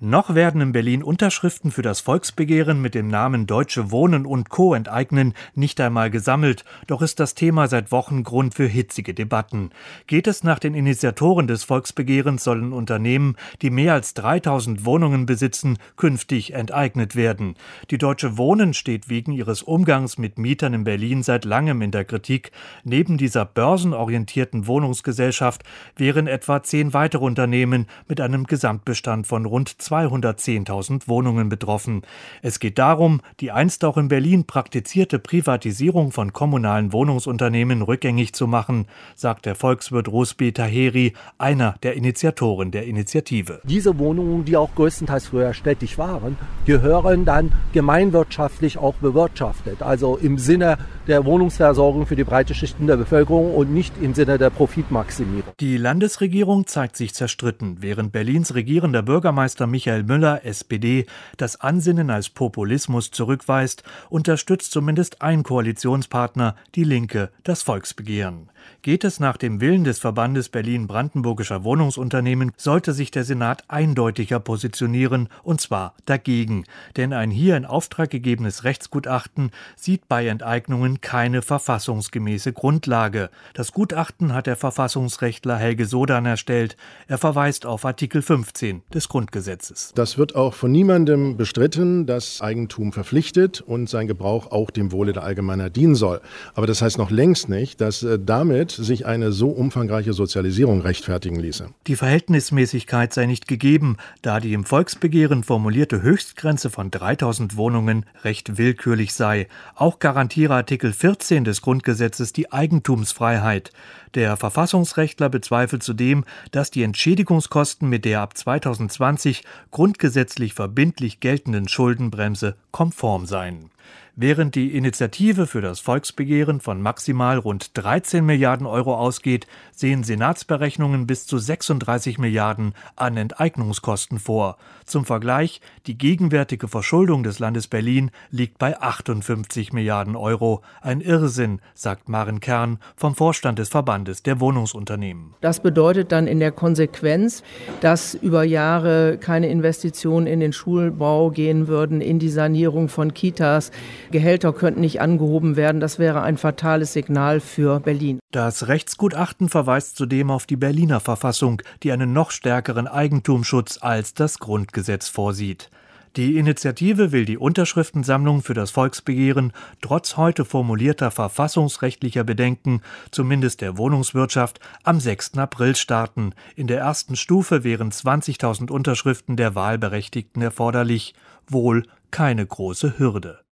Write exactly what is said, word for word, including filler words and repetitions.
Noch werden in Berlin Unterschriften für das Volksbegehren mit dem Namen Deutsche Wohnen und Co. enteignen nicht einmal gesammelt, doch ist das Thema seit Wochen Grund für hitzige Debatten. Geht es nach den Initiatoren des Volksbegehrens, sollen Unternehmen, die mehr als dreitausend Wohnungen besitzen, künftig enteignet werden. Die Deutsche Wohnen steht wegen ihres Umgangs mit Mietern in Berlin seit langem in der Kritik. Neben dieser börsenorientierten Wohnungsgesellschaft wären etwa zehn weitere Unternehmen mit einem Gesamtbestand von rund zweihundertzehntausend Wohnungen betroffen. Es geht darum, die einst auch in Berlin praktizierte Privatisierung von kommunalen Wohnungsunternehmen rückgängig zu machen, sagt der Volkswirt Rusbi Taheri, einer der Initiatoren der Initiative. Diese Wohnungen, die auch größtenteils früher städtisch waren, gehören dann gemeinwirtschaftlich auch bewirtschaftet, also im Sinne der Wohnungsversorgung für die breite Schichten der Bevölkerung und nicht im Sinne der Profitmaximierung. Die Landesregierung zeigt sich zerstritten, während Berlins regierender Bürgermeister Michael Müller, S P D, das Ansinnen als Populismus zurückweist, unterstützt zumindest ein Koalitionspartner, die Linke, das Volksbegehren. Geht es nach dem Willen des Verbandes Berlin-Brandenburgischer Wohnungsunternehmen, sollte sich der Senat eindeutiger positionieren, und zwar dagegen. Denn ein hier in Auftrag gegebenes Rechtsgutachten sieht bei Enteignungen keine verfassungsgemäße Grundlage. Das Gutachten hat der Verfassungsrechtler Helge Sodan erstellt. Er verweist auf Artikel fünfzehn des Grundgesetzes. Das wird auch von niemandem bestritten, dass Eigentum verpflichtet und sein Gebrauch auch dem Wohle der Allgemeinheit dienen soll. Aber das heißt noch längst nicht, dass äh, damit sich eine so umfangreiche Sozialisierung rechtfertigen ließe. Die Verhältnismäßigkeit sei nicht gegeben, da die im Volksbegehren formulierte Höchstgrenze von dreitausend Wohnungen recht willkürlich sei. Auch garantiere Artikel vierzehn des Grundgesetzes die Eigentumsfreiheit. Der Verfassungsrechtler bezweifelt zudem, dass die Entschädigungskosten mit der ab zweitausendzwanzig grundgesetzlich verbindlich geltenden Schuldenbremse konform seien. Während die Initiative für das Volksbegehren von maximal rund dreizehn Milliarden Euro ausgeht, sehen Senatsberechnungen bis zu sechsunddreißig Milliarden an Enteignungskosten vor. Zum Vergleich, die gegenwärtige Verschuldung des Landes Berlin liegt bei achtundfünfzig Milliarden Euro. Ein Irrsinn, sagt Maren Kern vom Vorstand des Verbandes der Wohnungsunternehmen. Das bedeutet dann in der Konsequenz, dass über Jahre keine Investitionen in den Schulbau gehen würden, in die Sanierung von Kitas. Gehälter könnten nicht angehoben werden. Das wäre ein fatales Signal für Berlin. Das Rechtsgutachten verweist zudem auf die Berliner Verfassung, die einen noch stärkeren Eigentumsschutz als das Grundgesetz vorsieht. Die Initiative will die Unterschriftensammlung für das Volksbegehren trotz heute formulierter verfassungsrechtlicher Bedenken, zumindest der Wohnungswirtschaft, am sechsten April starten. In der ersten Stufe wären zwanzigtausend Unterschriften der Wahlberechtigten erforderlich. Wohl keine große Hürde.